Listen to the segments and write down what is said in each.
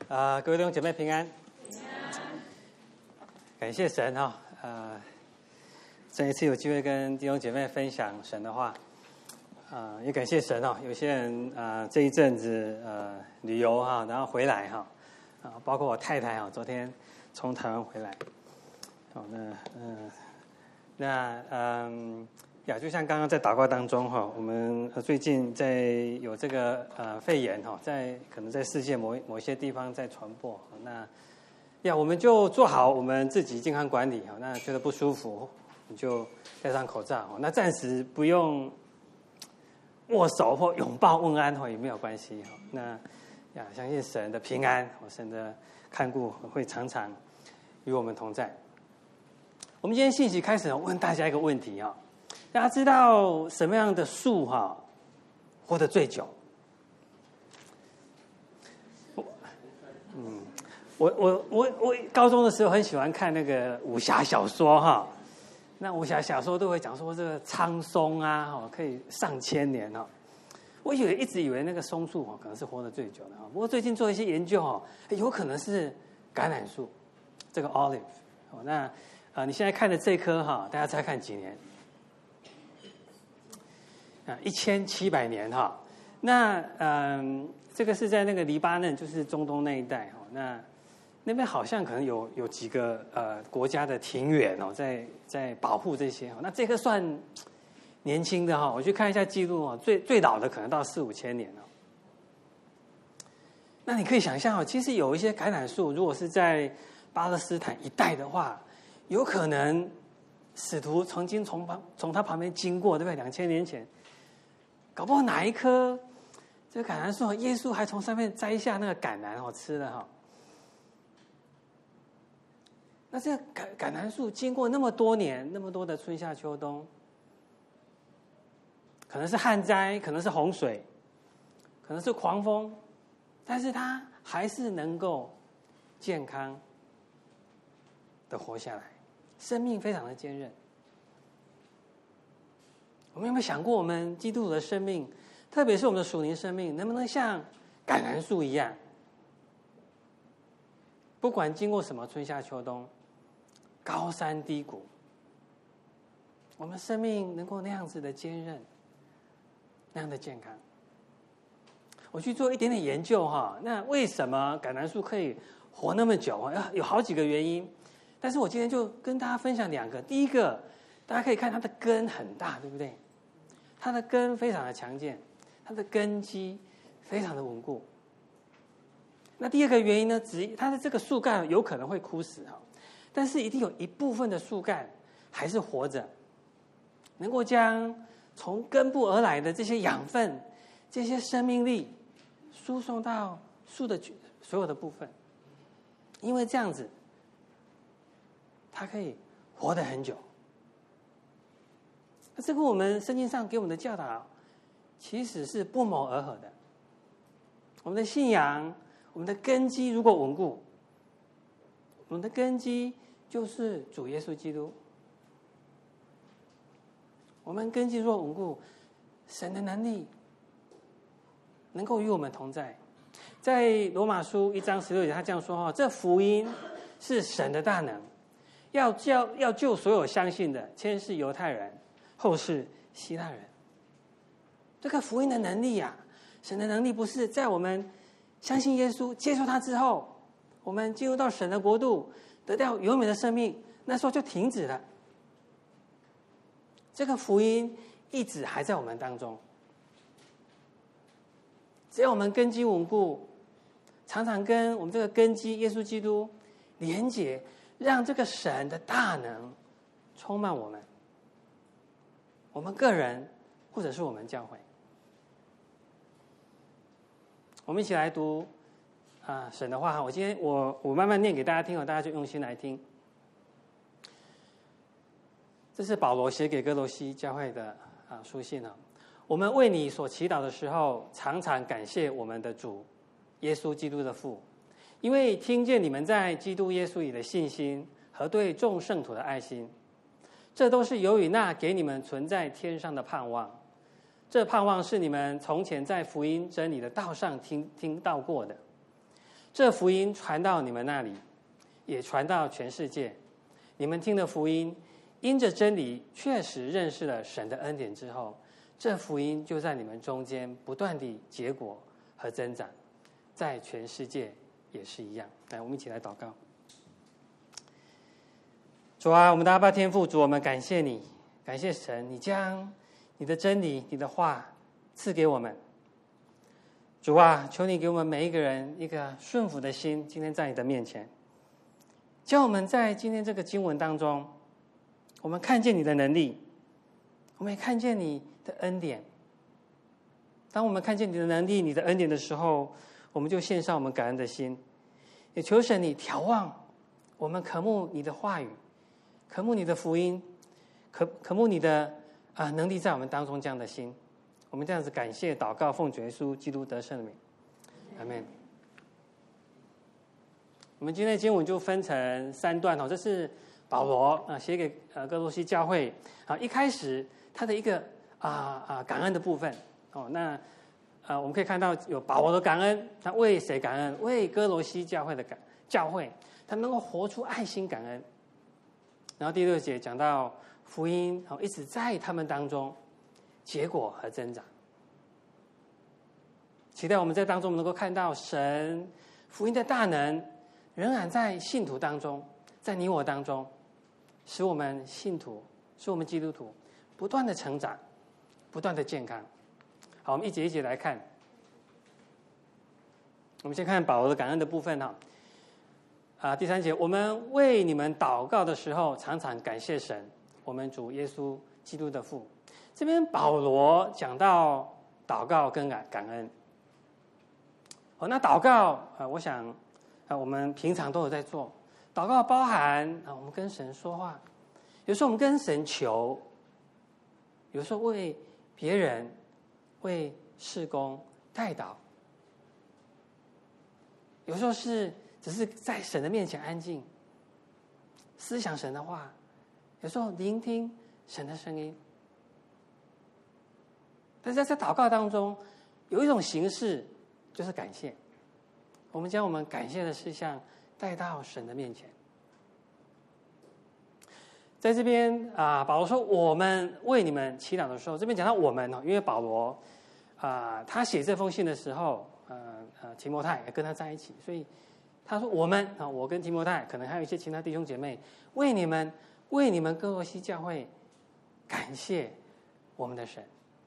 各位弟兄姐妹平安，感谢神哈、这一次有机会跟弟兄姐妹分享神的话，也感谢神有些人这一阵子旅游然后回来包括我太太昨天从台湾回来，就像刚刚在祷告当中我们最近在有这个肺炎可能在世界某些地方在传播，我们就做好我们自己健康管理那觉得不舒服你就戴上口罩那暂时不用握手或拥抱问安也没有关系相信神的平安神的看顾会常常与我们同在。我们今天信息开始问大家一个问题大家知道什么样的树活得最久？我高中的时候很喜欢看那个武侠小说那武侠小说都会讲说这个苍松可以上千年我一直以为那个松树可能是活得最久的不过最近做一些研究有可能是橄榄树，这个 olive 你现在看的这棵大家猜看几年？1700年这个是在那个黎巴嫩，就是中东那一带那边好像可能有几个国家的庭园在保护这些那这棵算年轻的我去看一下记录最老的可能到4-5千年那你可以想象其实有一些橄榄树如果是在巴勒斯坦一带的话，有可能使徒曾经从他旁边经过，对不对？2000年前，搞不好哪一棵这个橄榄树，耶稣还从上面摘下那个橄榄吃了那这个橄榄树经过那么多年，那么多的春夏秋冬，可能是旱灾，可能是洪水，可能是狂风，但是它还是能够健康的活下来，生命非常的坚韧。我们有没有想过，我们基督徒的生命，特别是我们的属灵生命，能不能像橄榄树一样，不管经过什么春夏秋冬，高山低谷，我们生命能够那样子的坚韧，那样的健康？我去做一点点研究那为什么橄榄树可以活那么久有好几个原因，但是我今天就跟大家分享2个。第一个，大家可以看它的根很大，对不对？它的根非常的强健，它的根基非常的稳固。那第二个原因呢，它的这个树干有可能会枯死但是一定有一部分的树干还是活着，能够将从根部而来的这些养分、这些生命力输送到树的所有的部分，因为这样子它可以活得很久。这跟我们圣经上给我们的教导其实是不谋而合的。我们的信仰，我们的根基如果稳固，我们的根基就是主耶稣基督。我们根基若稳固，神的能力能够与我们同在。在罗马书1章16节，他这样说这福音是神的大能，要救所有相信的，先是犹太人，后是希腊人。这个福音的能力神的能力不是在我们相信耶稣、接受他之后，我们进入到神的国度，得到永远的生命，那时候就停止了。这个福音一直还在我们当中，只要我们根基稳固，常常跟我们这个根基耶稣基督连结，让这个神的大能充满我们，我们个人或者是我们教会。我们一起来读神的话我今天我慢慢念给大家听大家就用心来听。这是保罗写给哥罗西教会的书信我们为你所祈祷的时候，常常感谢我们的主耶稣基督的父，因为听见你们在基督耶稣里的信心和对众圣徒的爱心，这都是由于那给你们存在天上的盼望。这盼望是你们从前在福音真理的道上听到过的， 这福音传到你们那里，也传到全世界。你们听了福音，因着真理确实认识了神的恩典之后，这福音就在你们中间不断地结果和增长，在全世界也是一样。来，我们一起来祷告。主啊，我们的阿爸天父，主，我们感谢你，感谢神，你将你的真理、你的话赐给我们。主啊，求你给我们每一个人一个顺服的心，今天在你的面前，叫我们在今天这个经文当中，我们看见你的能力，我们也看见你的恩典。当我们看见你的能力、你的恩典的时候，我们就献上我们感恩的心，也求神你眺望我们，渴慕你的话语，渴慕你的福音，渴慕你的能力在我们当中这样的心。我们这样子感谢祷告，奉主耶稣基督得胜的名，阿们。我们今天的经文就分成3段哦，这是保罗写给哥罗西教会一开始他的一个感恩的部分哦。那我们可以看到有保罗的感恩，他为谁感恩？为哥罗西教会的教会，他能够活出爱心感恩。然后第6节讲到福音一直在他们当中结果和增长，期待我们在当中能够看到神福音的大能仍然在信徒当中，在你我当中，使我们信徒，使我们基督徒不断的成长，不断的健康。好，我们一节一节来看。我们先看保罗的感恩的部分第3节，我们为你们祷告的时候，常常感谢神，我们主耶稣基督的父。这边保罗讲到祷告跟感恩。那祷告我想我们平常都有在做。祷告包含我们跟神说话，有时候我们跟神求，有时候为别人、为事工代祷，有时候只是在神的面前安静，思想神的话，有时候聆听神的声音。但是在祷告当中，有一种形式就是感谢。我们将我们感谢的事项带到神的面前。在这边保罗说我们为你们祈祷的时候，这边讲到我们因为保罗他写这封信的时候提摩太也跟他在一起，所以他说我们我跟提摩太，可能还有一些其他弟兄姐妹，为你们哥罗西教会感谢我们的神。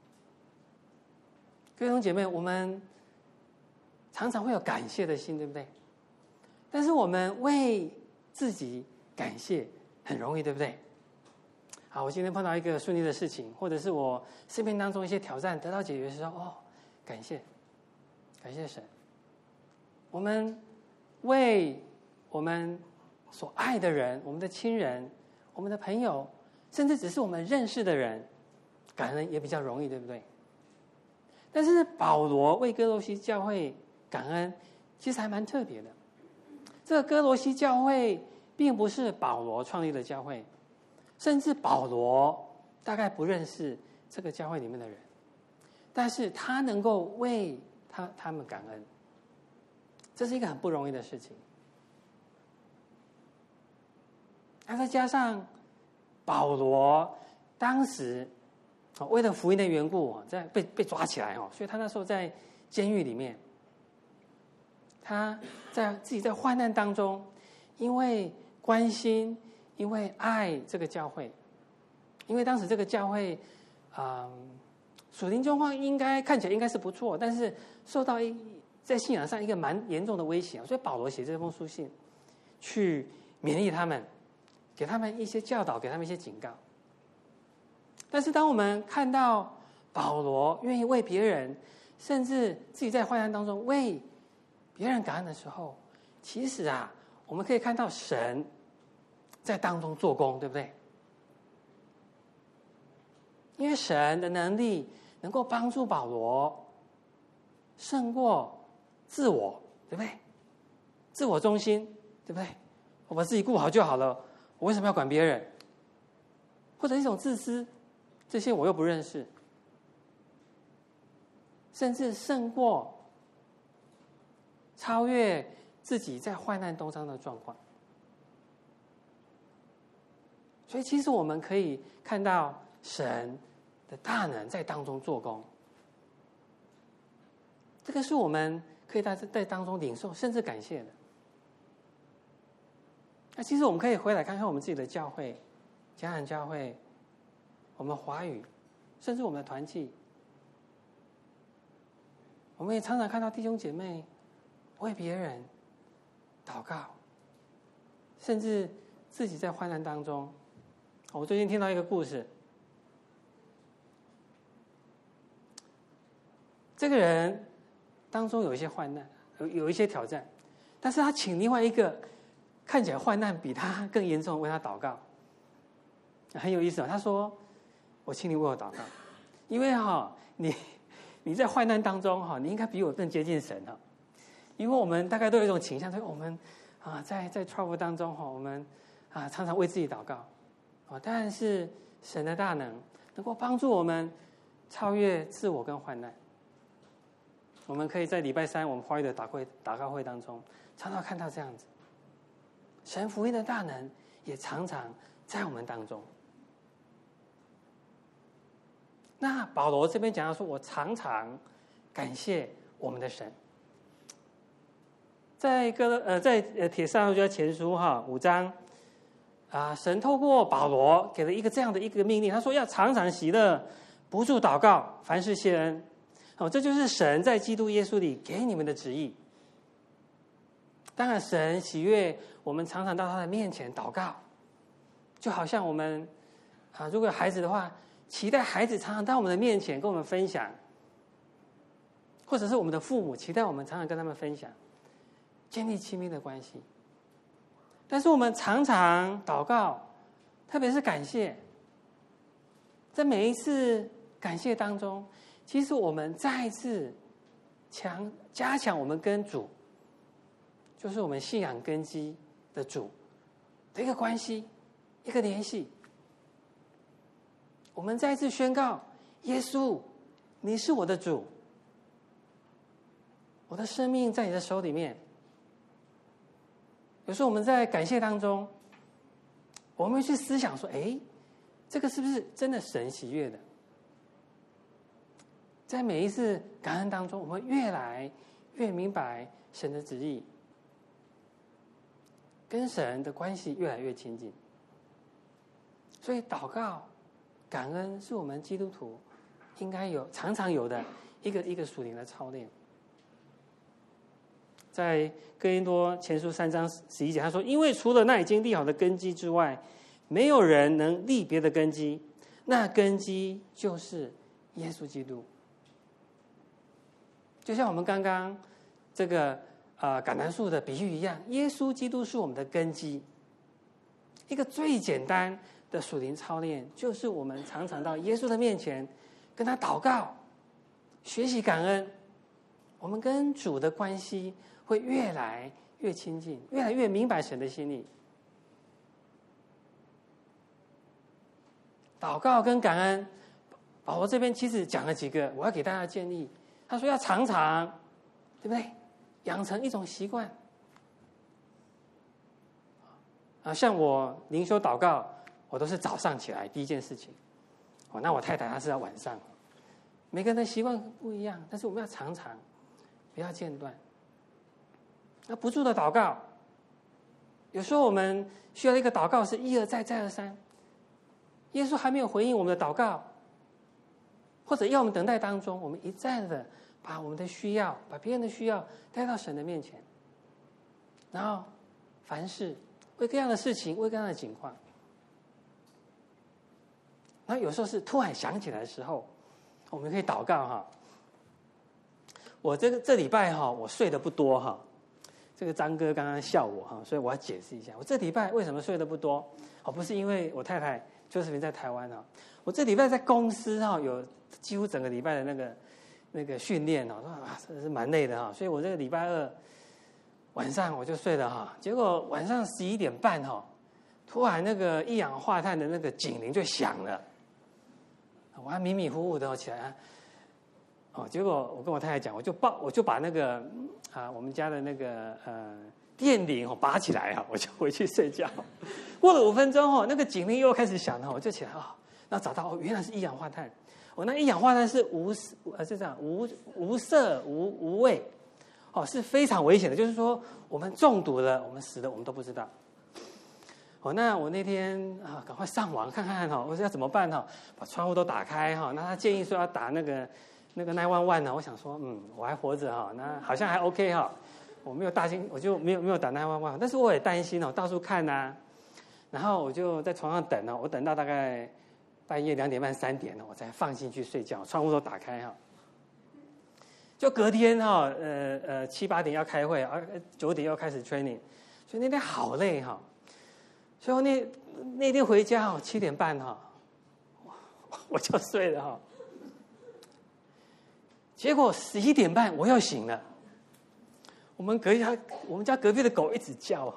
各位弟兄姐妹，我们常常会有感谢的心，对不对？但是我们为自己感谢很容易，对不对？好，我今天碰到一个顺利的事情，或者是我生命当中一些挑战得到解决的时候，感谢神。我们为我们所爱的人，我们的亲人，我们的朋友，甚至只是我们认识的人，感恩也比较容易，对不对？但是保罗为哥罗西教会感恩，其实还蛮特别的。这个哥罗西教会并不是保罗创立的教会，甚至保罗大概不认识这个教会里面的人，但是他能够为他们感恩，这是一个很不容易的事情。再加上保罗当时为了福音的缘故，在被抓起来所以他那时候在监狱里面，他自己在患难当中，因为关心，因为爱这个教会，因为当时这个教会属灵状况看起来应该是不错，但是受到在信仰上一个蛮严重的威胁，所以保罗写这封书信去勉励他们，给他们一些教导，给他们一些警告。但是当我们看到保罗愿意为别人，甚至自己在患难当中为别人感恩的时候，其实我们可以看到神在当中做工，对不对？因为神的能力能够帮助保罗胜过自我，对不对？自我中心，对不对？我把自己顾好就好了，我为什么要管别人？或者一种自私，这些我又不认识，甚至胜过超越自己在患难当中的状况。所以，其实我们可以看到神的大能在当中做工。这个是我们可以在当中领受，甚至感谢的。那其实我们可以回来看看我们自己的教会、迦南教会，我们华语，甚至我们的团契，我们也常常看到弟兄姐妹为别人祷告，甚至自己在患难当中。我最近听到一个故事，这个人当中有一些患难，有一些挑战，但是他请另外一个看起来患难比他更严重为他祷告，很有意思。他说：“我请你为我祷告，因为你在患难当中你应该比我更接近神因为我们大概都有一种倾向，就是我们在 trouble 当中我们常常为自己祷告但是神的大能能够帮助我们超越自我跟患难。我们可以在礼拜三我们华语的祷告会当中常常看到这样子，神福音的大能也常常在我们当中。那保罗这边讲到说，我常常感谢我们的神。在帖撒罗尼迦前书5章神透过保罗给了这样的一个命令，他说要常常喜乐，不住祷告，凡事谢恩。这就是神在基督耶稣里给你们的旨意。当然，神喜悦我们常常到他的面前祷告，就好像我们如果有孩子的话，期待孩子常常到我们的面前跟我们分享，或者是我们的父母期待我们常常跟他们分享，建立亲密的关系。但是我们常常祷告，特别是感谢，在每一次感谢当中，其实我们再一次加强我们跟主，就是我们信仰根基的主的一个关系，一个联系。我们再一次宣告：耶稣，你是我的主，我的生命在你的手里面。有时候我们在感谢当中，我们会去思想说：这个是不是真的神喜悦的？在每一次感恩当中，我们越来越明白神的旨意，跟神的关系越来越亲近。所以祷告、感恩是我们基督徒应该常常有的一个属灵的操练。在哥林多前书3章11节，他说：因为除了那已经立好的根基之外，没有人能立别的根基，那根基就是耶稣基督。就像我们刚刚这个橄榄树的比喻一样，耶稣基督是我们的根基。一个最简单的属灵操练，就是我们常常到耶稣的面前跟他祷告，学习感恩，我们跟主的关系会越来越亲近，越来越明白神的心意。祷告跟感恩，保罗这边其实讲了几个，我要给大家建议。他说要常常，对不对？养成一种习惯。像我灵修祷告，我都是早上起来第一件事情。那我太太她是要晚上。每个人的习惯不一样，但是我们要常常，不要间断。那不住的祷告，有时候我们需要一个祷告是一而再再而三。耶稣还没有回应我们的祷告，或者要我们等待当中，我们一再的把我们的需要，把别人的需要带到神的面前，然后凡事为各样的事情，为各样的情况。然后有时候是突然想起来的时候，我们可以祷告我这礼拜我睡得不多这个张哥刚刚笑我所以我要解释一下，我这礼拜为什么睡得不多？不是因为我太太Josephine在台湾我这礼拜在公司有几乎整个礼拜的那个训练真的是蛮累的所以我这个礼拜二晚上我就睡了结果晚上11点半突然那个一氧化碳的那个警铃就响了，我还迷迷糊糊的起来结果我跟我太太讲，我就把那个我们家的那个电铃拔起来我就回去睡觉。过了5分钟那个警铃又开始响我就起来那找到原来是一氧化碳。那一氧化碳是无色无味是非常危险的，就是说我们中毒了，我们死了，我们都不知道。那我那天赶快上网看看我说要怎么办把窗户都打开那他建议说要打那个911呢，我想说我还活着那好像还 OK 我没有大心，我就没有打911，但是我也担心到处看然后我就在床上等我等到大概半夜2点半3点我才放心去睡觉，窗户都打开就隔天7、8点要开会9点要开始 training， 所以那天好累所以那天回家7点半我就睡了结果11点半我又醒了。我们家隔壁的狗一直叫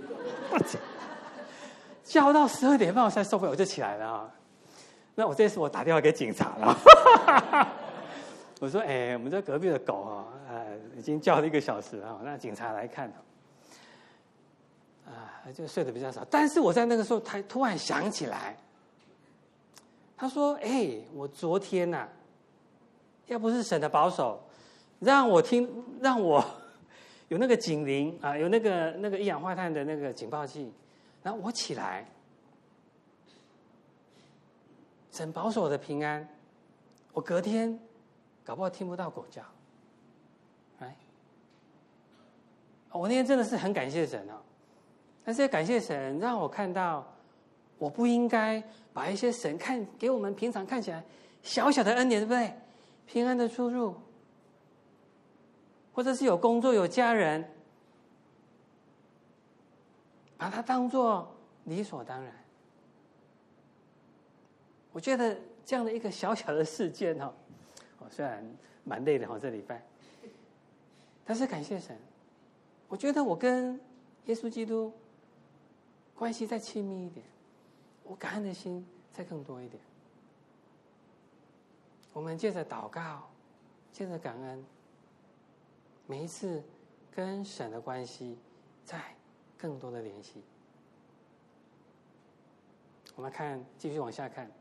叫到12点半我才受不了，我就起来了那我这次我打电话给警察了我说我们这隔壁的狗已经叫了1个小时了那警察来看就睡得比较少。但是我在那个时候他突然想起来，他说我昨天要不是神的保守，让我有那个警铃有那个一氧化碳的那个警报器，然后我起来，神保守我的平安，我隔天搞不好听不到狗叫。我那天真的是很感谢神但是也感谢神让我看到我不应该把一些神给我们平常看起来小小的恩典，对不对？平安的出入，或者是有工作有家人，把它当作理所当然。我觉得这样的一个小小的事件虽然蛮累的这礼拜，但是感谢神，我觉得我跟耶稣基督关系再亲密一点，我感恩的心再更多一点。我们借着祷告，借着感恩，每一次跟神的关系再更多的联系。我们继续往下看。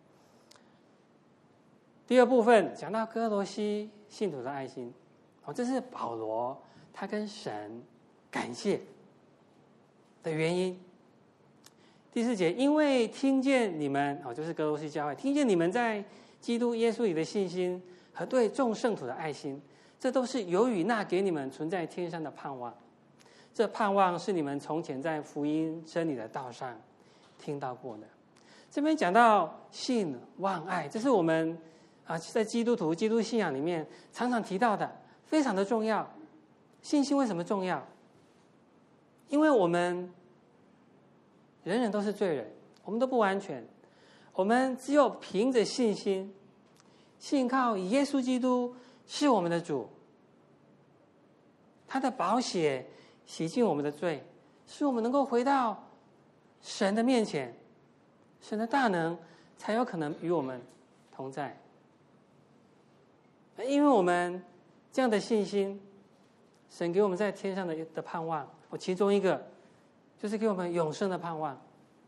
第2部分讲到哥罗西信徒的爱心这是保罗他跟神感谢的原因。第4节，因为听见你们就是哥罗西教会听见你们在基督耶稣里的信心和对众圣徒的爱心，这都是由于那给你们存在天上的盼望。这盼望是你们从前在福音真理的道上听到过的。这边讲到信望爱，这是我们在基督信仰里面常常提到的，非常的重要。信心为什么重要？因为我们人人都是罪人，我们都不完全，我们只有凭着信心，信靠耶稣基督是我们的主，他的宝血洗净我们的罪，使我们能够回到神的面前，神的大能才有可能与我们同在。因为我们这样的信心，神给我们在天上的盼望，其中一个就是给我们永生的盼望，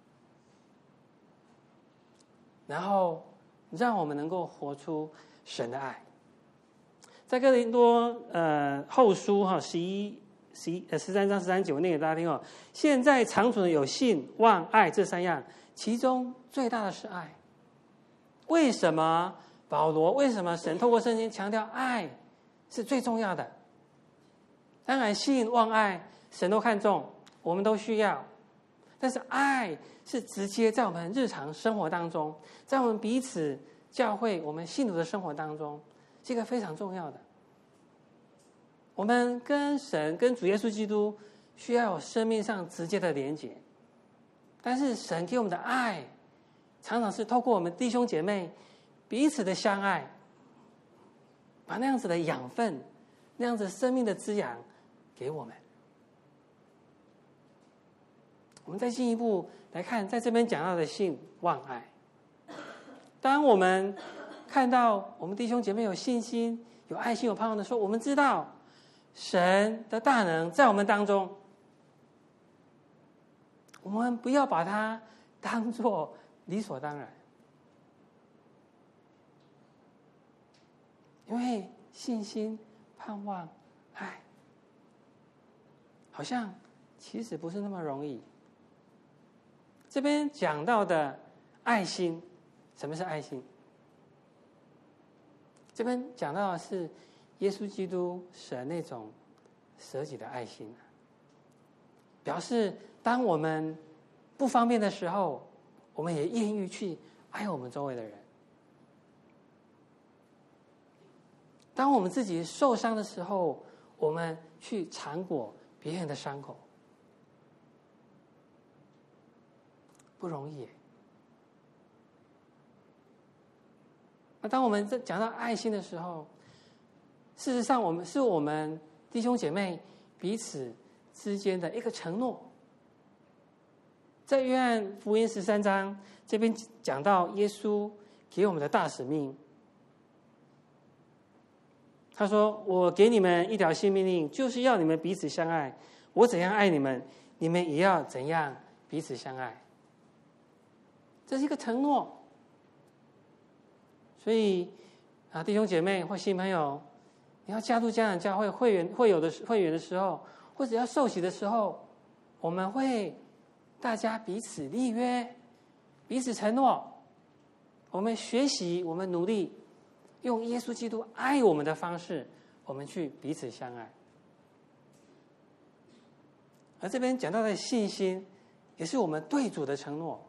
然后让我们能够活出神的爱。在哥林多后书13章13节，我念给大家听现在长存的有信望爱这3样，其中最大的是爱。为什么为什么神透过圣经强调爱是最重要的？当然信望爱神都看重，我们都需要，但是爱是直接在我们日常生活当中，在我们彼此教会我们信徒的生活当中，是一个非常重要的。我们跟神跟主耶稣基督需要有生命上直接的连结，但是神给我们的爱常常是透过我们弟兄姐妹彼此的相爱，把那样子的养分，那样子生命的滋养给我们。我们再进一步来看，在这边讲到的信望爱，当我们看到我们弟兄姐妹有信心有爱心、有盼望的时候，我们知道神的大能在我们当中。我们不要把它当作理所当然，因为信心、盼望、爱，好像其实不是那么容易。这边讲到的爱心，什么是爱心？这边讲到的是耶稣基督神那种舍己的爱心，表示当我们不方便的时候，我们也愿意去爱我们周围的人。当我们自己受伤的时候，我们去尝果别人的伤口，不容易耶。那当我们在讲到爱心的时候，事实上我们弟兄姐妹彼此之间的一个承诺。在约翰福音13章这边讲到耶稣给我们的大使命，他说：“我给你们一条新命令，就是要你们彼此相爱。我怎样爱你们，你们也要怎样彼此相爱。”这是一个承诺。所以弟兄姐妹或新朋友，你要加入家长教会会员的时候，或者要受洗的时候，我们会大家彼此立约，彼此承诺，我们学习，我们努力用耶稣基督爱我们的方式，我们去彼此相爱。而这边讲到的信心，也是我们对主的承诺。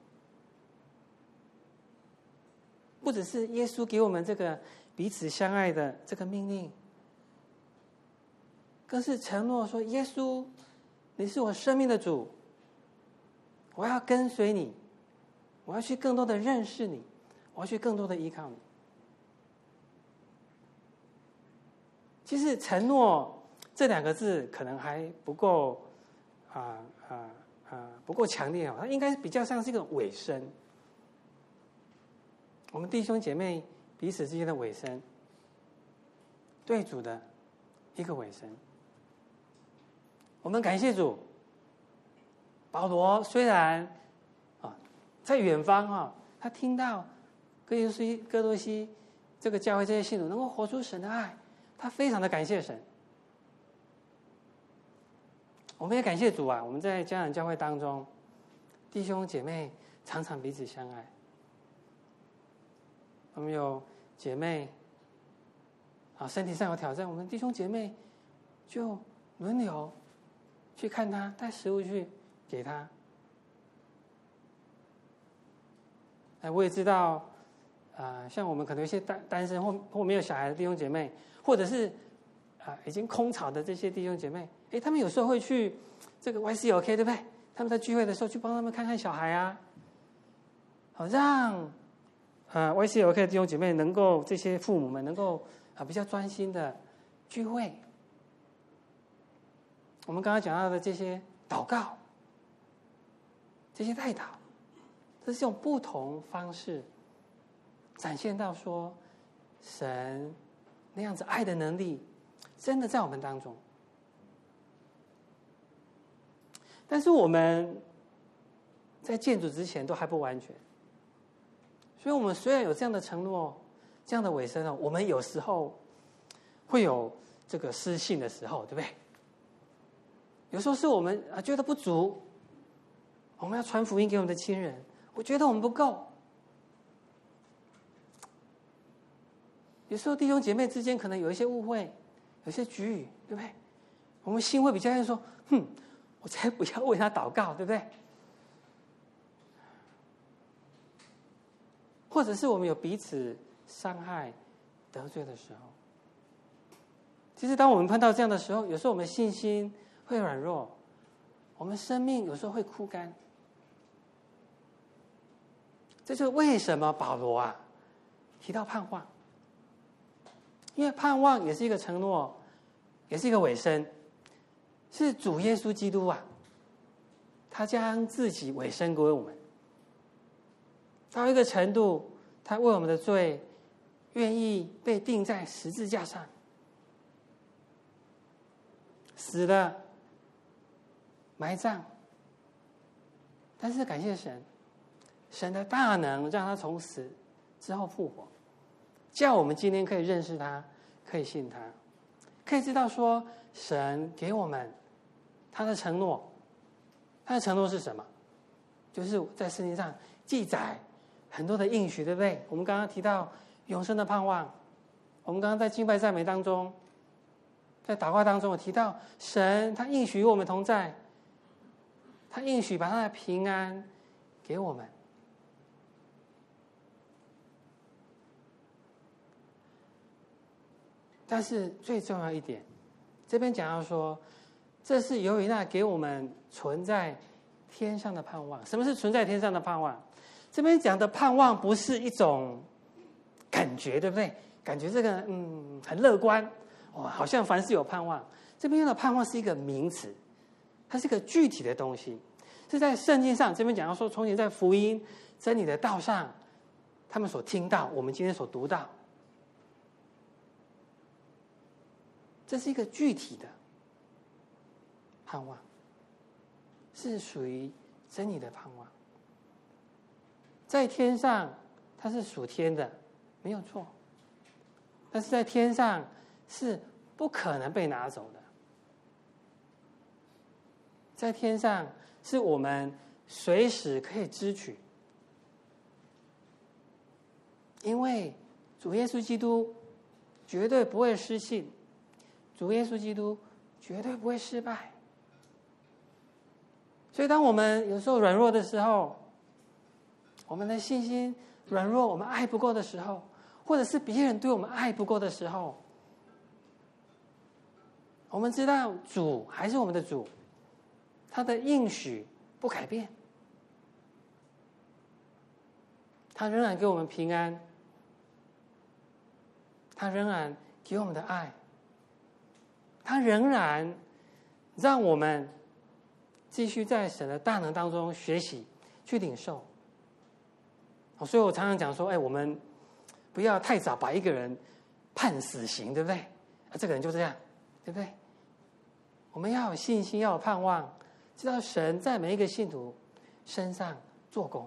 不只是耶稣给我们这个彼此相爱的这个命令，更是承诺说：耶稣，你是我生命的主，我要跟随你，我要去更多的认识你，我要去更多的依靠你。其实承诺这两个字可能还不够不够强烈，它应该比较像是一个委身。我们弟兄姐妹彼此之间的委身，对主的一个委身。我们感谢主，保罗虽然在远方他听到哥多西这个教会这些信徒能够活出神的爱，他非常的感谢神。我们也感谢主我们在家长教会当中，弟兄姐妹常常彼此相爱。我们有姐妹身体上有挑战，我们弟兄姐妹就轮流去看他，带食物去给他。我也知道像我们可能有些单身或没有小孩的弟兄姐妹，或者是已经空巢的这些弟兄姐妹，他们有时候会去这个 YCOK 对不对？他们在聚会的时候去帮他们看看小孩好让YCOK 的弟兄姐妹能够，这些父母们能够比较专心的聚会。我们刚刚讲到的这些祷告，这些代祷，这是用不同方式展现到说神那样子爱的能力真的在我们当中。但是我们在见主之前都还不完全，所以我们虽然有这样的承诺，这样的委身我们有时候会有这个失信的时候，对不对？有时候是我们觉得不足，我们要传福音给我们的亲人，我觉得我们不够。有时候弟兄姐妹之间可能有一些误会，有一些局语，对不对？我们心会比较愿意说，我才不要为他祷告，对不对？或者是我们有彼此伤害、得罪的时候，其实当我们碰到这样的时候，有时候我们信心会软弱，我们生命有时候会枯干。这就是为什么保罗提到盼望，因为盼望也是一个承诺，也是一个委身，是主耶稣基督他将自己委身归我们。到一个程度，他为我们的罪愿意被钉在十字架上，死了，埋葬。但是感谢神，神的大能让他从死之后复活，叫我们今天可以认识他，可以信他，可以知道说神给我们他的承诺。他的承诺是什么？就是在圣经上记载很多的应许，对不对？我们刚刚提到永生的盼望，我们刚刚在敬拜赞美当中，在祷告当中，我提到神他应许与我们同在，他应许把他的平安给我们。但是最重要一点，这边讲到说，这是由于那给我们存在天上的盼望。什么是存在天上的盼望？这边讲的盼望不是一种感觉，对不对？感觉这个很乐观，哇，好像凡事有盼望。这边用的盼望是一个名词，它是一个具体的东西，是在圣经上。这边讲到说，从前在福音真理的道上，他们所听到，我们今天所读到，这是一个具体的盼望，是属于真理的盼望。在天上，它是属天的，没有错。但是在天上是不可能被拿走的。在天上是我们随时可以支取，因为主耶稣基督绝对不会失信，主耶稣基督绝对不会失败。所以当我们有时候软弱的时候，我们的信心软弱，我们爱不够的时候，或者是别人对我们爱不够的时候，我们知道主还是我们的主，他的应许不改变，他仍然给我们平安，他仍然给我们的爱，他仍然让我们继续在神的大能当中学习，去领受。所以我常常讲说，我们不要太早把一个人判死刑，对不对？这个人就这样，对不对？我们要有信心，要有盼望，知道神在每一个信徒身上做工，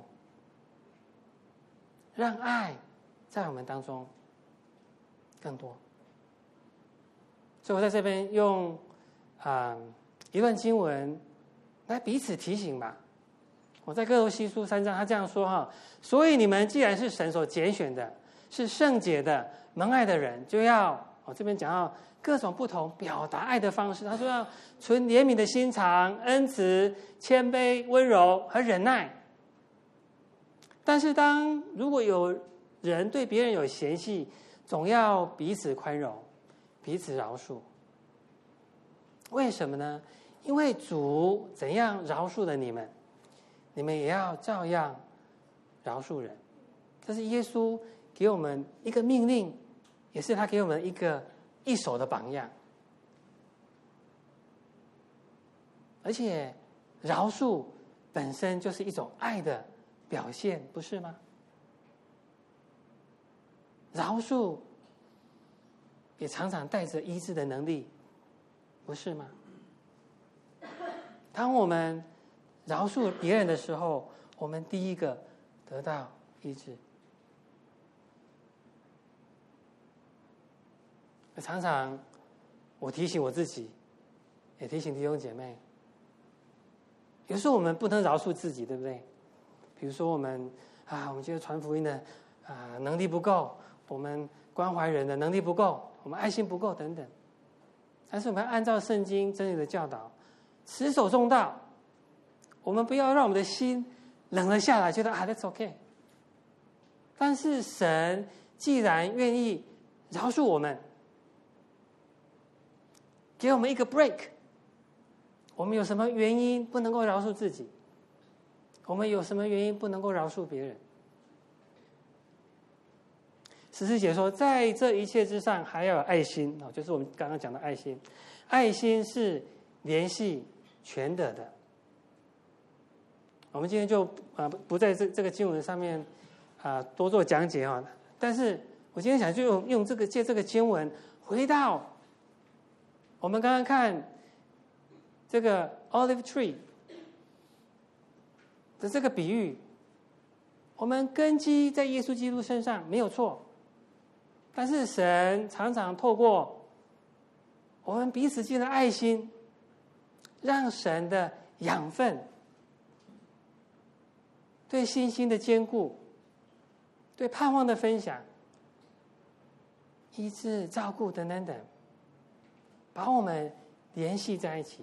让爱在我们当中更多。所以我在这边用一段经文来彼此提醒吧。我在哥罗西书3章，他这样说哈：所以你们既然是神所拣选的，是圣洁的、蒙爱的人，就要这边讲到各种不同表达爱的方式。他说要存怜悯的心肠、恩慈、谦卑、温柔和忍耐。但是如果有人对别人有嫌隙，总要彼此宽容，彼此饶恕。为什么呢？因为主怎样饶恕了你们，你们也要照样饶恕人。这是耶稣给我们一个命令，也是他给我们一手的榜样。而且饶恕本身就是一种爱的表现，不是吗？饶恕也常常带着医治的能力，不是吗？当我们饶恕别人的时候，我们第一个得到医治。常常我提醒我自己，也提醒弟兄姐妹，有时候我们不能饶恕自己，对不对？比如说我们觉得传福音的能力不够，我们关怀人的能力不够，我们爱心不够等等。但是我们要按照圣经真理的教导，持守中道。我们不要让我们的心冷了下来，觉得that's okay。但是神既然愿意饶恕我们，给我们一个 break， 我们有什么原因不能够饶恕自己？我们有什么原因不能够饶恕别人？14节说，在这一切之上还要有爱心，就是我们刚刚讲的爱心。爱心是联系全德的。我们今天就不在这个经文上面多做讲解但是我今天想就用借这个经文回到我们刚刚看这个 olive tree 的这个比喻，我们根基在耶稣基督身上没有错，但是神常常透过我们彼此间的爱心，让神的养分、对信心的坚固、对盼望的分享、医治、照顾等等等，把我们联系在一起，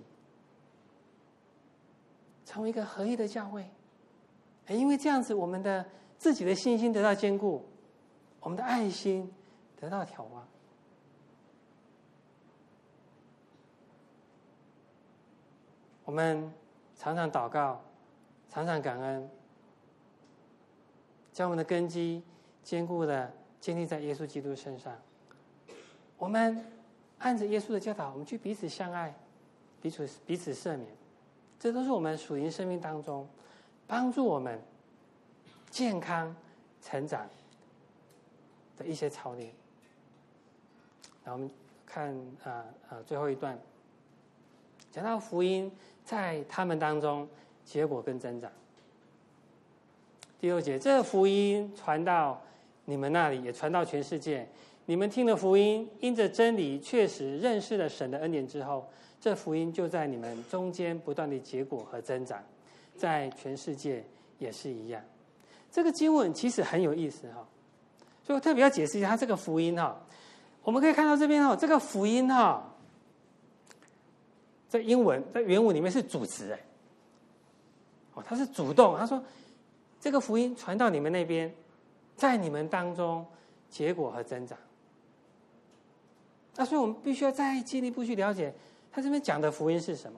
成为一个合一的教会。因为这样子，我们的自己的信心得到坚固，我们的爱心得到挑旺。我们常常祷告，常常感恩，将我们的根基坚固的建立在耶稣基督身上。我们按着耶稣的教导，我们去彼此相爱，彼此赦免，这都是我们属灵生命当中帮助我们健康成长的一些操练。那我们看最后一段，讲到福音在他们当中结果跟增长。第6节，这福音传到你们那里，也传到全世界。你们听了福音，因着真理确实认识了神的恩典之后，这福音就在你们中间不断的结果和增长，在全世界也是一样。这个经文其实很有意思哈，所以我特别要解释一下它这个福音哈。我们可以看到这边哈，这个福音哈，在英文在原文里面是主词它是主动，他说这个福音传到你们那边，在你们当中结果和增长。所以我们必须要再进一步去了解他这边讲的福音是什么。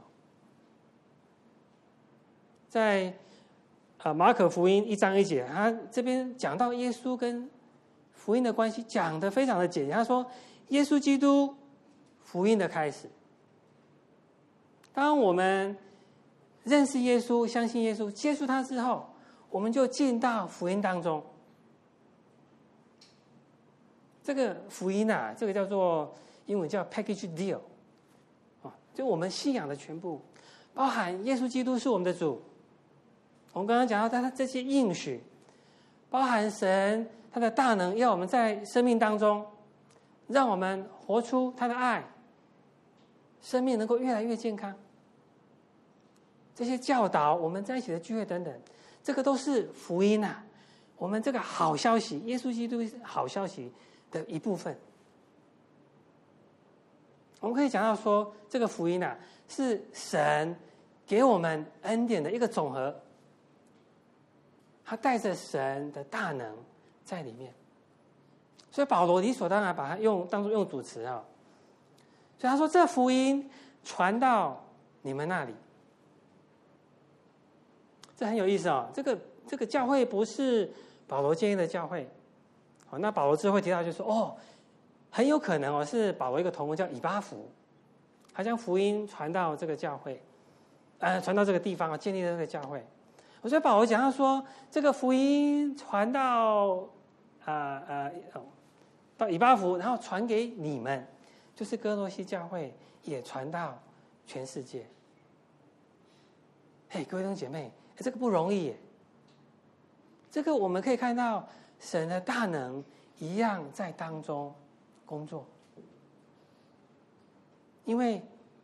在马可福音1章1节，他这边讲到耶稣跟福音的关系，讲得非常的简洁。他说耶稣基督福音的开始，当我们认识耶稣、相信耶稣、接触他之后，我们就进到福音当中。这个福音这个叫做英文叫 package deal 就我们信仰的全部，包含耶稣基督是我们的主。我们刚刚讲到他这些应许，包含神他的大能，要我们在生命当中，让我们活出他的爱，生命能够越来越健康。这些教导，我们在一起的聚会等等，这个都是福音我们这个好消息，耶稣基督是好消息的一部分。我们可以讲到说，这个福音是神给我们恩典的一个总和，他带着神的大能在里面，所以保罗理所当然把它当作用主词所以他说这福音传到你们那里，这很有意思这个教会不是保罗建议的教会。那保罗之后会提到就说很有可能是保罗一个同工叫以巴弗，他将福音传到这个教会，传到这个地方建立了这个教会。所以保罗讲到说，这个福音传到到以巴弗，然后传给你们，就是哥罗西教会，也传到全世界。各位弟兄姐妹，这个不容易耶。这个我们可以看到神的大能一样在当中工作，因为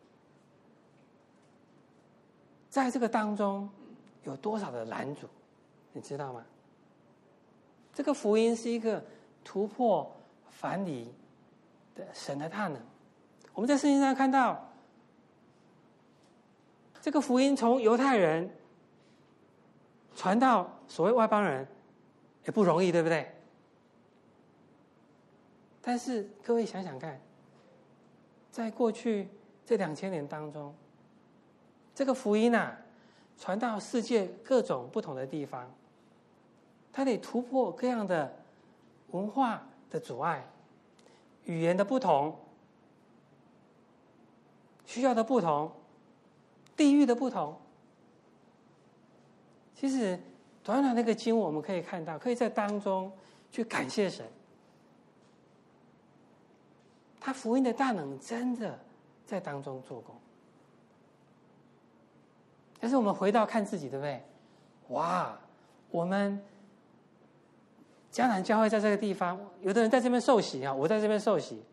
在这个当中有多少的拦阻，你知道吗？这个福音是一个突破藩篱的神的大能。我们在圣经上看到，这个福音从犹太人传到所谓外邦人，也不容易，对不对？但是各位想想看，在过去这2000年当中，这个福音传到世界各种不同的地方，它得突破各样的文化的阻碍、语言的不同、需要的不同、地域的不同。其实短短那个经文我们可以看到，可以在当中去感谢神， 他福音的大能真的在当中做工。但是我们回到看自己，对不对？哇，我们迦南教会在这个地方，有的人在这边受洗啊，我在这边受洗。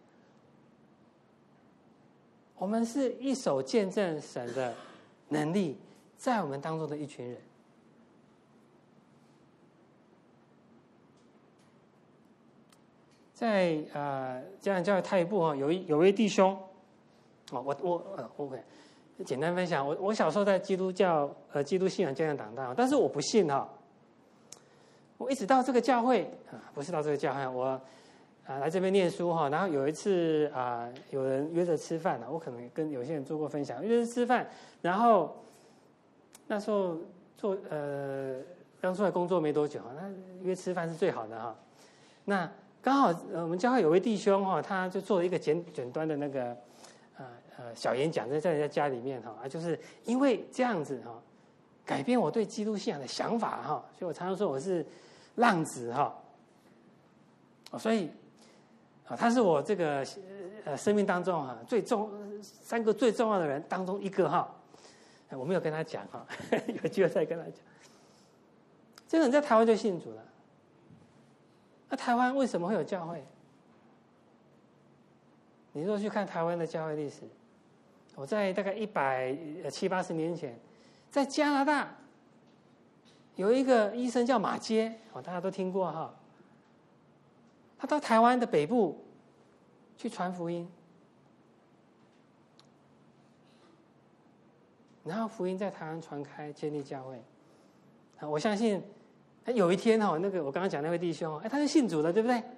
我们是一手见证神的能力在我们当中的一群人。在迦南教会太部有位弟兄，OK，简单分享。我小时候在基督信仰教养长大，但是我不信哈。我一直到这个教会不是到这个教会，我来这边念书哈。然后有一次有人约着吃饭，我可能跟有些人做过分享，约着吃饭，然后那时候刚出来工作没多久，那约吃饭是最好的哈。那刚好我们教会有位弟兄哈，他就做了一个简单的那个小演讲，在人家家里面哈，就是因为这样子哈，改变我对基督信仰的想法哈，所以我常常说我是浪子哈。所以他是我这个生命当中3个最重要的人当中一个哈。我没有跟他讲哈，有机会再跟他讲。这个人在台湾就信主了。那台湾为什么会有教会？你若去看台湾的教会历史，我在大概170-80年前，在加拿大有一个医生叫马偕，大家都听过哈。他到台湾的北部去传福音，然后福音在台湾传开，建立教会。我相信有一天那个我刚刚讲那位弟兄，他是信主了，对不对？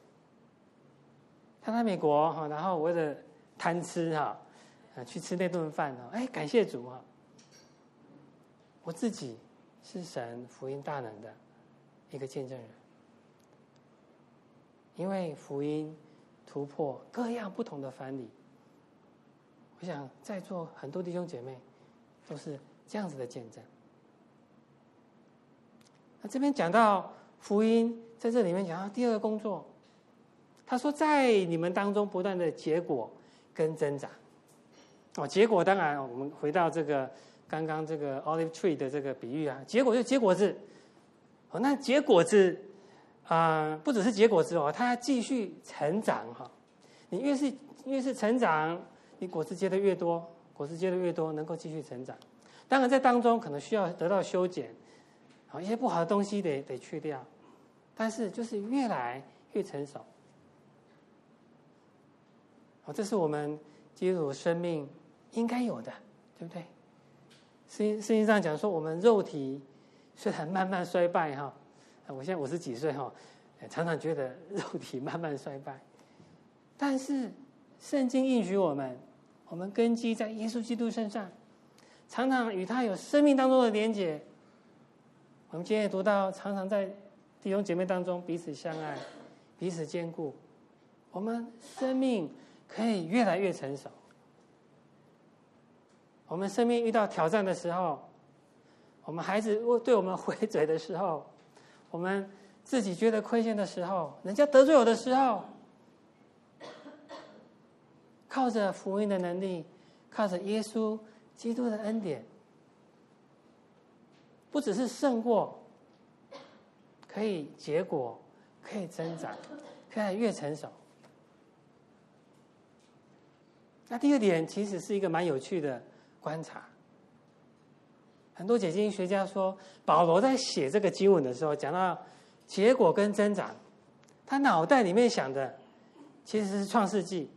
他在美国然后为了贪吃去吃那顿饭感谢主我自己是神福音大能的一个见证人，因为福音突破各样不同的藩篱。我想在座很多弟兄姐妹都是这样子的见证。那这边讲到福音，在这里面讲到第二个工作，他说在你们当中不断的结果跟增长。结果当然我们回到这个刚刚这个 olive tree 的这个比喻结果就结果子。那结果子不只是结果子它继续成长你越是成长，你果子结的越多，能够继续成长。当然在当中可能需要得到修剪，一些不好的东西得去掉，但是就是越来越成熟。这是我们基督徒生命应该有的，对不对？圣经上讲说，我们肉体虽然慢慢衰败我现在50几岁常常觉得肉体慢慢衰败，但是圣经应许我们根基在耶稣基督身上，常常与他有生命当中的连结。我们今天也读到，常常在弟兄姐妹当中彼此相爱，彼此坚固，我们生命可以越来越成熟。我们生命遇到挑战的时候，我们孩子对我们回嘴的时候，我们自己觉得亏欠的时候，人家得罪我的时候，靠着福音的能力，靠着耶稣基督的恩典，不只是胜过，可以结果，可以增长，可以越成熟。那第二点其实是一个蛮有趣的观察。很多解经学家说，保罗在写这个经文的时候，讲到结果跟增长，他脑袋里面想的其实是创世纪。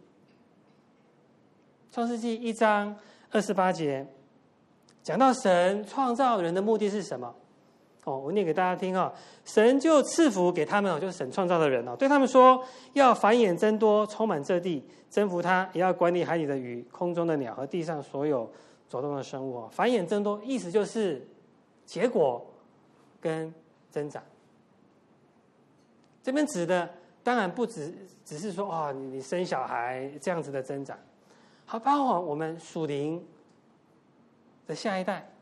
创世纪1章28节讲到神创造人的目的是什么？我念给大家听神就赐福给他们就是神创造的人对他们说，要繁衍增多，充满这地，征服它，也要管理海里的鱼，空中的鸟和地上所有走动的生物繁衍增多意思就是结果跟增长。这边指的当然不只是说你生小孩这样子的增长，还包括我们属灵的下一代。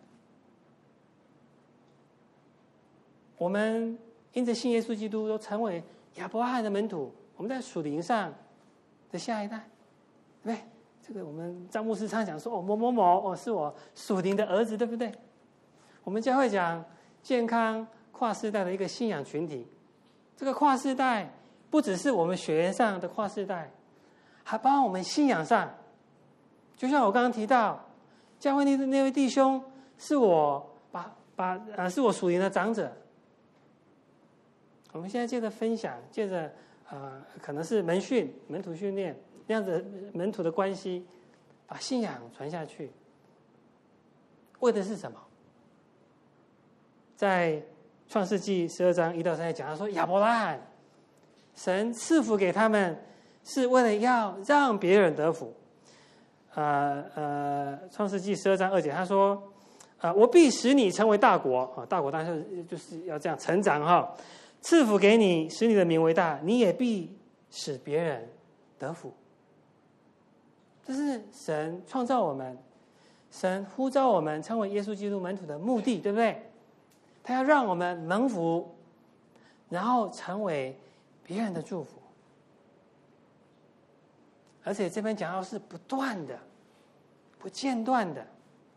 我们因着信耶稣基督都成为亚伯拉罕的门徒，我们在属灵上的下一代，对不对？这个我们张牧师常讲说，某某某是我属灵的儿子，对不对？我们教会讲健康跨世代的一个信仰群体，这个跨世代不只是我们血缘上的跨世代，还包括我们信仰上。就像我刚刚提到，教会的那位弟兄是我是我属灵的长者。我们现在借着分享，借着可能是门徒训练那样子门徒的关系，把信仰传下去，为的是什么？在创世纪12章1到3节讲，他说亚伯拉罕，神赐福给他们，是为了要让别人得福。创世纪12章2节，他说，我必使你成为大国啊，大国当然就是要这样成长哈，赐福给你，使你的名为大，你也必使别人得福。这是神创造我们，神呼召我们成为耶稣基督门徒的目的，对不对？他要让我们蒙福，然后成为别人的祝福。而且这边讲到是不断的、不间断的，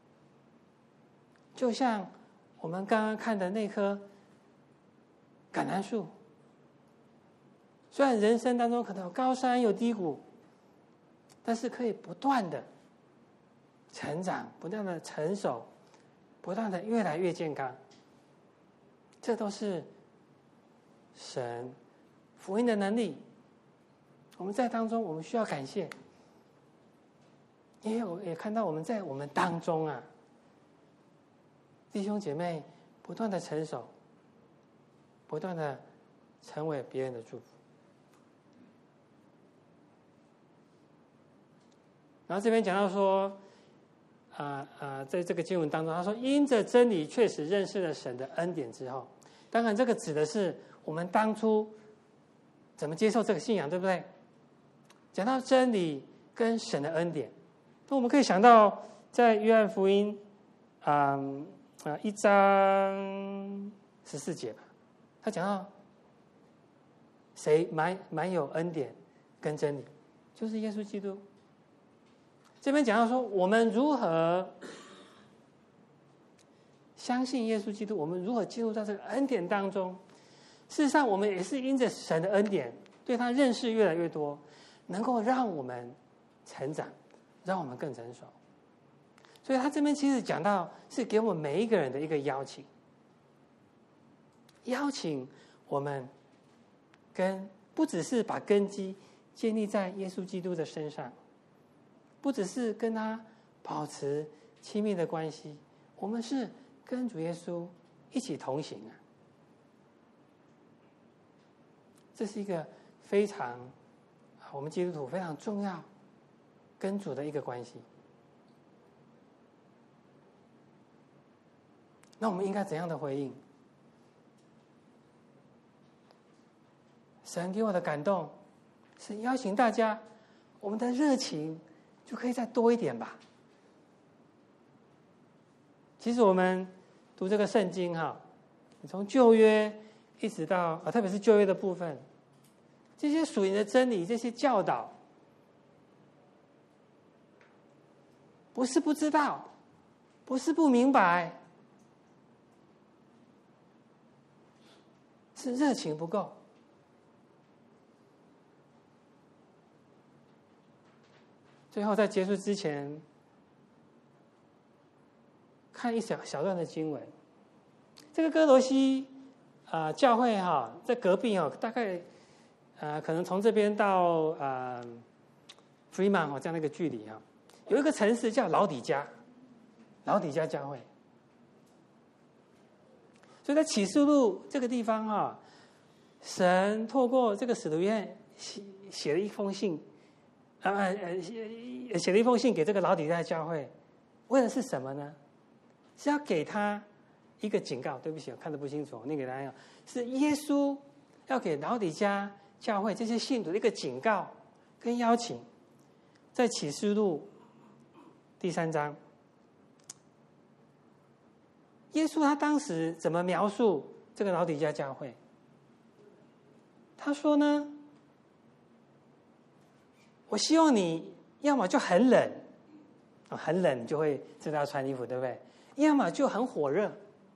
就像我们刚刚看的那棵橄榄树，虽然人生当中可能有高山有低谷，但是可以不断的成长，不断的成熟，不断的越来越健康。这都是神福音的能力。我们在当中，我们需要感谢，因为我也看到我们在我们当中啊，弟兄姐妹不断的成熟，不断的成为别人的祝福。然后这边讲到说，在这个经文当中，他说因着真理确实认识了神的恩典之后，当然这个指的是我们当初怎么接受这个信仰，对不对？讲到真理跟神的恩典，那我们可以想到在约翰福音1章14节吧，他讲到谁满有恩典跟真理，就是耶稣基督。这边讲到说，我们如何相信耶稣基督，我们如何进入到这个恩典当中。事实上，我们也是因着神的恩典，对他认识越来越多，能够让我们成长，让我们更成熟。所以他这边其实讲到是给我们每一个人的一个邀请，邀请我们不只是把根基建立在耶稣基督的身上，不只是跟他保持亲密的关系，我们是跟主耶稣一起同行啊。这是一个非常我们基督徒非常重要跟主的一个关系。那我们应该怎样的回应？神给我的感动是邀请大家，我们的热情就可以再多一点吧。其实我们读这个圣经哈，从旧约一直到特别是旧约的部分，这些属灵的真理，这些教导，不是不知道，不是不明白，是热情不够。最后在结束之前，看一小段的经文。这个哥罗西教会在隔壁大概可能从这边到Fremont 这样的一个距离有一个城市叫老底嘉教会。所以在启示录这个地方神透过这个使徒约翰写了一封信，写了一封信给这个老底嘉教会，为的是什么呢？是要给他一个警告。对不起，我看得不清楚，念给大家。是耶稣要给老底嘉教会这些信徒的一个警告跟邀请。在启示录第3章，耶稣他当时怎么描述这个老底嘉教会？他说呢， 我希望你要么就很冷，很冷你就会知道穿衣服，对不对？要么就很火热。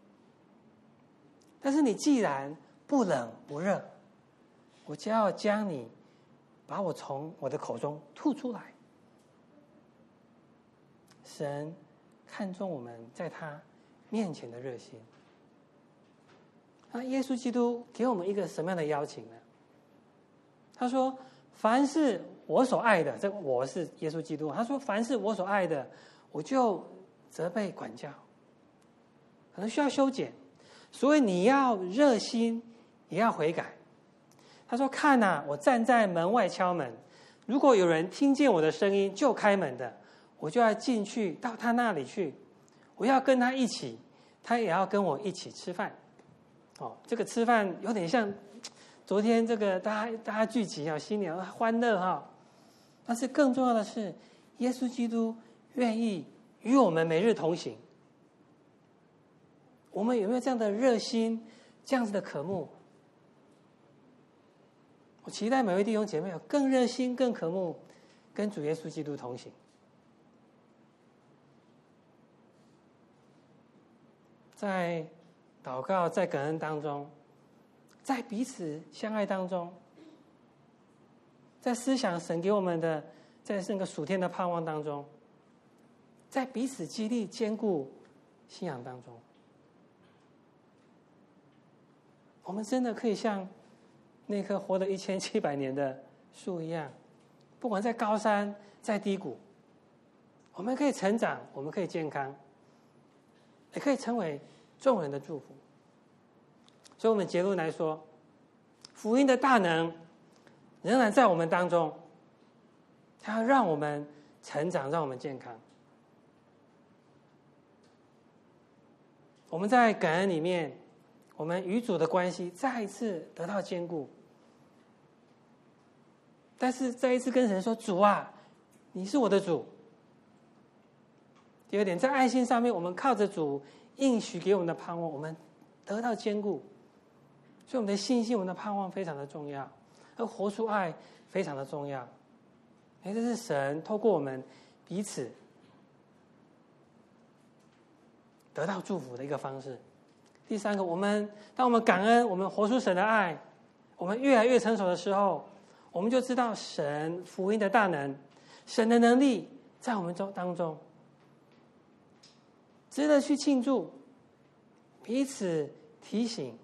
但是你既然不冷不热，我就要将你把我从我的口中吐出来。神看重我们在他面前的热心。那耶稣基督给我们一个什么样的邀请呢？他说：凡是我所爱的，这个我是耶稣基督。他说：凡是我所爱的，我就责备管教，可能需要修剪，所以你要热心，也要悔改。他说：看啊，我站在门外敲门，如果有人听见我的声音就开门的，我就要进去到他那里去，我要跟他一起，他也要跟我一起吃饭。这个吃饭有点像昨天这个大家聚集啊，新年欢乐哈。但是更重要的是，耶稣基督愿意与我们每日同行。我们有没有这样的热心，这样子的渴慕？我期待每位弟兄姐妹有更热心、更渴慕，跟主耶稣基督同行。在祷告，在感恩当中，在彼此相爱当中，在思想神给我们的，在那个属天的盼望当中，在彼此激励、坚固信仰当中，我们真的可以像那棵活了1700年的树一样，不管在高山，在低谷，我们可以成长，我们可以健康，也可以成为众人的祝福。所以我们结论来说，福音的大能仍然在我们当中，它要让我们成长，让我们健康。我们在感恩里面，我们与主的关系再一次得到坚固。但是再一次跟神说：主啊，你是我的主。第二点，在爱心上面，我们靠着主应许给我们的盼望，我们得到坚固。所以我们的信心，我们的盼望非常的重要，而活出爱非常的重要。这是神透过我们彼此得到祝福的一个方式。第三个，当我们感恩，我们活出神的爱，我们越来越成熟的时候，我们就知道神福音的大能，神的能力在我们当中，值得去庆祝，彼此提醒，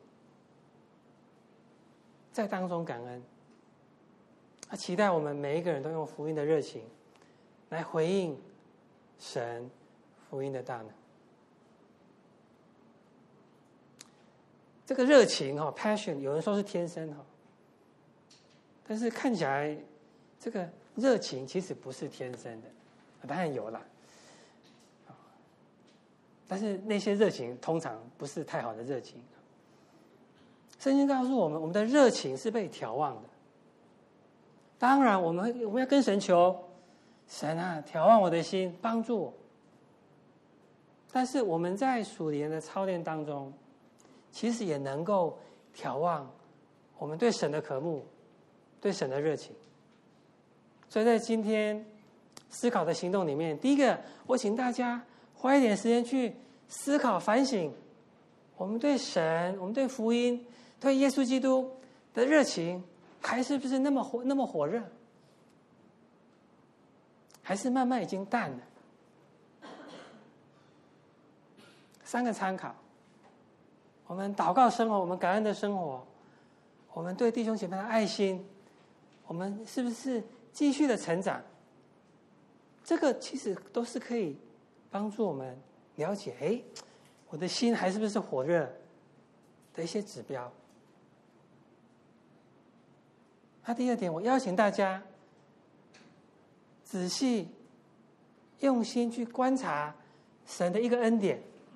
在当中感恩。期待我们每一个人都用福音的热情来回应神福音的大能。这个热情passion 有人说是天生但是看起来这个热情其实不是天生的，当然有啦，但是那些热情通常不是太好的热情。圣经告诉我们，我们的热情是被调望的。当然我们要跟神求，神啊，调望我的心，帮助我。但是我们在属灵的操练当中，其实也能够调望我们对神的渴慕，对神的热情。所以在今天思考的行动里面，第一个，我请大家花一点时间去思考反省，我们对神，我们对福音，对耶稣基督的热情还是不是那么火热，还是慢慢已经淡了。三个参考，我们祷告生活，我们感恩的生活，我们对弟兄姐妹的爱心，我们是不是继续的成长？这个其实都是可以帮助我们了解，我的心还是不是火热的一些指标。那第二点，我邀请大家仔细用心去观察神的一个恩典，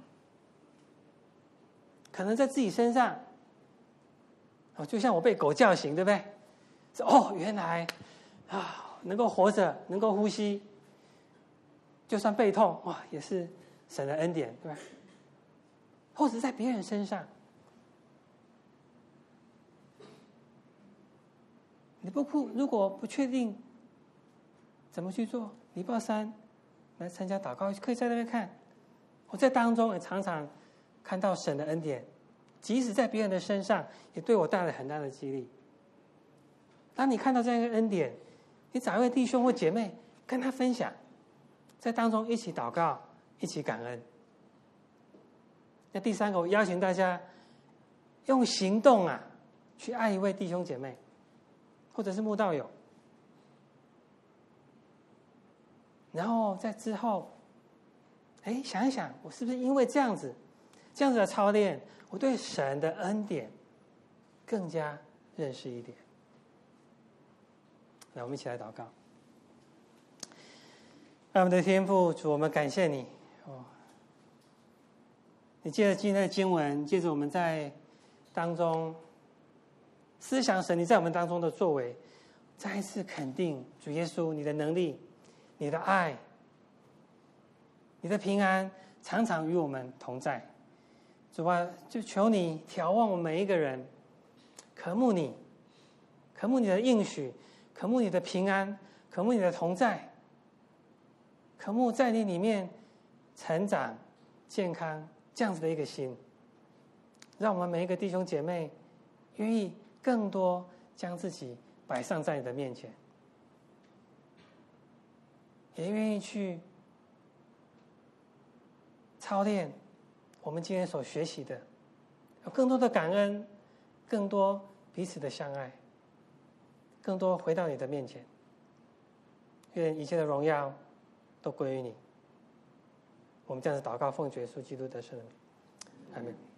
可能在自己身上，就像我被狗叫醒，对不对？原来能够活着，能够呼吸，就算背痛也是神的恩典，对吧？或者在别人身上，如果不确定怎么去做？礼拜三来参加祷告，可以在那边看。我在当中也常常看到神的恩典，即使在别人的身上，也对我带来很大的激励。当你看到这样一个恩典，你找一位弟兄或姐妹跟他分享，在当中一起祷告，一起感恩。那第三个，我邀请大家用行动去爱一位弟兄姐妹，或者是慕道友。然后在之后，想一想，我是不是因为这样子的操练，我对神的恩典更加认识一点。来，我们一起来祷告。爱我们的天父，主，我们感谢你你借着今天的经文，借着我们在当中思想神你在我们当中的作为，再一次肯定主耶稣你的能力、你的爱、你的平安常常与我们同在。主啊，就求你眺望我们每一个人，渴慕你，渴慕你的应许，渴慕你的平安，渴慕你的同在，渴慕在你里面成长健康这样子的一个心，让我们每一个弟兄姐妹愿意更多将自己摆上在你的面前，也愿意去操练我们今天所学习的，有更多的感恩，更多彼此的相爱，更多回到你的面前。愿一切的荣耀都归于你。我们这样子祷告，奉主耶稣基督的圣名，阿们。